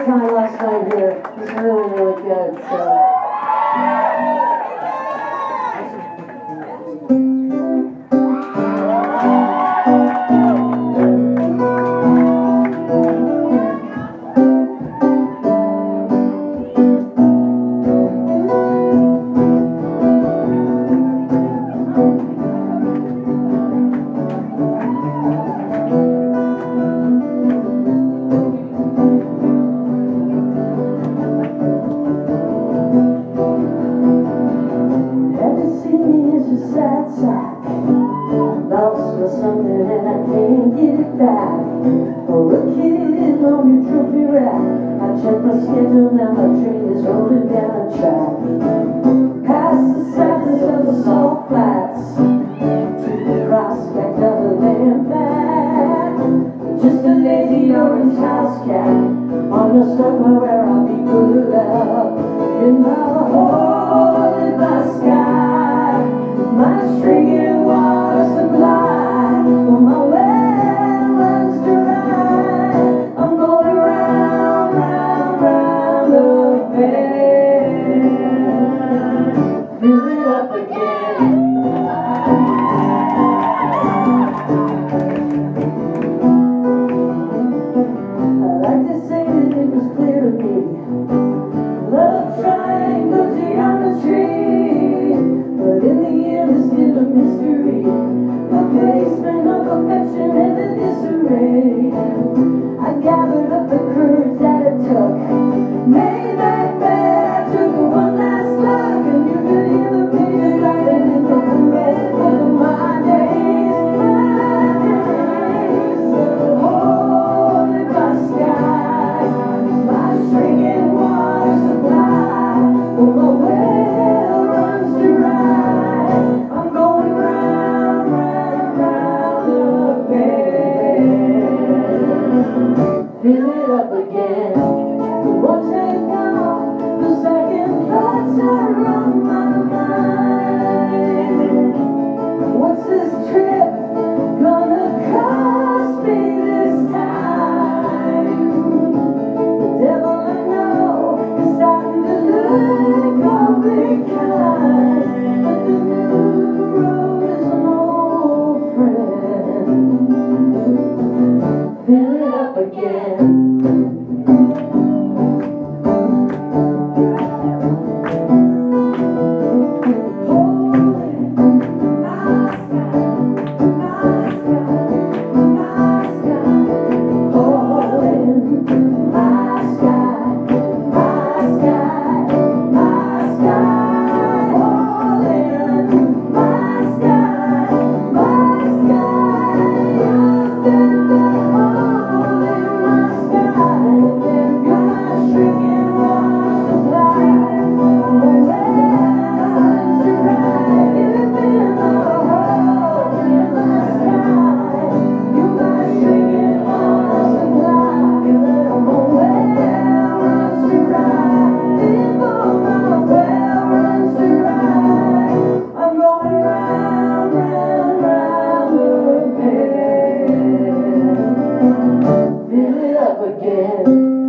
time last night here. It was really, really good. So. Sad sack, lost for something and I can't get it back. Or a kid on your trophy rack. I check my schedule, now my train is rolling down the track. Past the sadness of the salt flats, to the prospect of a land back. Just a lazy orange house cat on the sofa where I'll be good up in the hole in the sky. My shrinking water supply, well, my well runs dry. I'm going round, round, round the bend. Fill it up again. I like to say that it was clear to me. Love triangle geometry, but in the end it's still a mystery. The placement of affection and the disarray. I gathered up the courage that it took, made that bed, I took one last look, and you could hear the pages dropping in from the red book of my days. The hole in my sky, my shrinking water supply, well, my well runs dry. I'm going round, round, round the bend. Fill it up again. Once they're gone, the second thoughts are on my mind. What's this trip gonna cost me this time? The devil I know is starting to look awfully kind, but the new road is an old friend. Fill it up again. Fill it up again.